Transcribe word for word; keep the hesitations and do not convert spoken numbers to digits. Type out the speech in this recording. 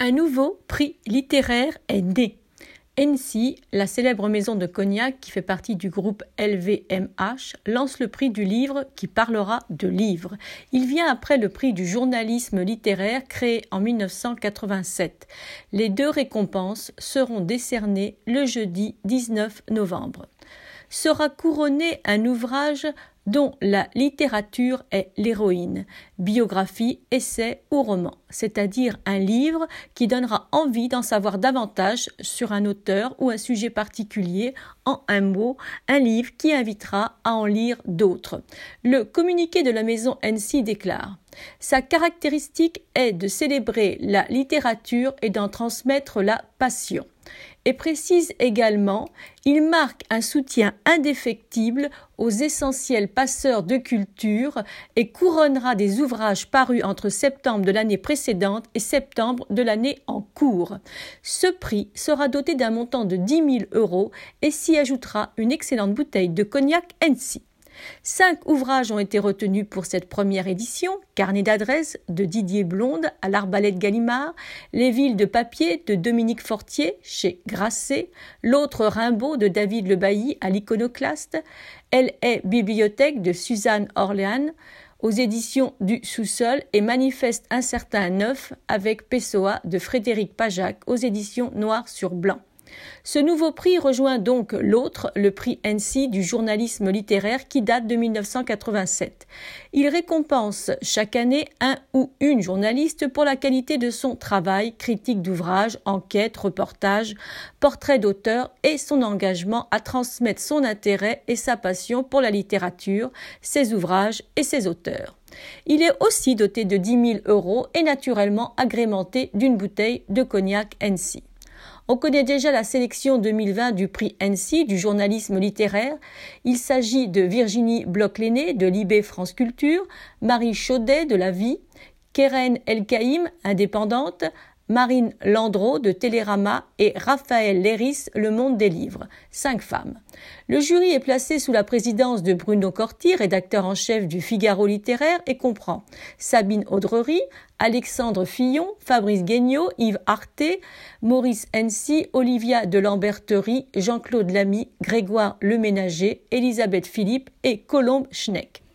Un nouveau prix littéraire est né. Hennessy, la célèbre maison de cognac qui fait partie du groupe L V M H, lance le prix du livre qui parlera de livres. Il vient après le prix du journalisme littéraire créé en mille neuf cent quatre-vingt-sept. Les deux récompenses seront décernées le jeudi dix-neuf novembre. Sera couronné un ouvrage dont la littérature est l'héroïne, biographie, essai ou roman, c'est-à-dire un livre qui donnera envie d'en savoir davantage sur un auteur ou un sujet particulier, en un mot, un livre qui invitera à en lire d'autres. Le communiqué de la maison Hennessy déclare « Sa caractéristique est de célébrer la littérature et d'en transmettre la passion ». Et précise également « Il marque un soutien indéfectible aux essentiels passeurs de culture et couronnera des ouvrages parus entre septembre de l'année précédente et septembre de l'année en cours. Ce prix sera doté d'un montant de dix mille euros et s'y ajoutera une excellente bouteille de cognac Hennessy. Cinq ouvrages ont été retenus pour cette première édition, Carnet d'adresses de Didier Blonde à l'Arbalète Gallimard, Les villes de papier de Dominique Fortier chez Grasset, L'autre Rimbaud de David Le Bailly à l'Iconoclaste, Elle est bibliothèque de Suzanne Orléans aux éditions du Sous-sol et Manifeste incertain neuf avec Pessoa de Frédéric Pajac aux éditions Noir sur Blanc. Ce nouveau prix rejoint donc l'autre, le prix Hennessy du journalisme littéraire qui date de mille neuf cent quatre-vingt-sept. Il récompense chaque année un ou une journaliste pour la qualité de son travail, critique d'ouvrages, enquêtes, reportages, portraits d'auteurs et son engagement à transmettre son intérêt et sa passion pour la littérature, ses ouvrages et ses auteurs. Il est aussi doté de dix mille euros et naturellement agrémenté d'une bouteille de cognac Hennessy. On connaît déjà la sélection deux mille vingt du prix Hennessy du journalisme littéraire. Il s'agit de Virginie Bloch-Lenné de Libé France Culture, Marie Chaudet de La Vie, Keren Elkaïm, indépendante, Marine Landreau de Télérama et Raphaël Léris, Le Monde des Livres. Cinq femmes. Le jury est placé sous la présidence de Bruno Corti, rédacteur en chef du Figaro littéraire, et comprend Sabine Audrery, Alexandre Fillon, Fabrice Guignot, Yves Arté, Maurice Hennessy, Olivia de Lamberterie, Jean-Claude Lamy, Grégoire Leménager, Elisabeth Philippe et Colombe Schneck.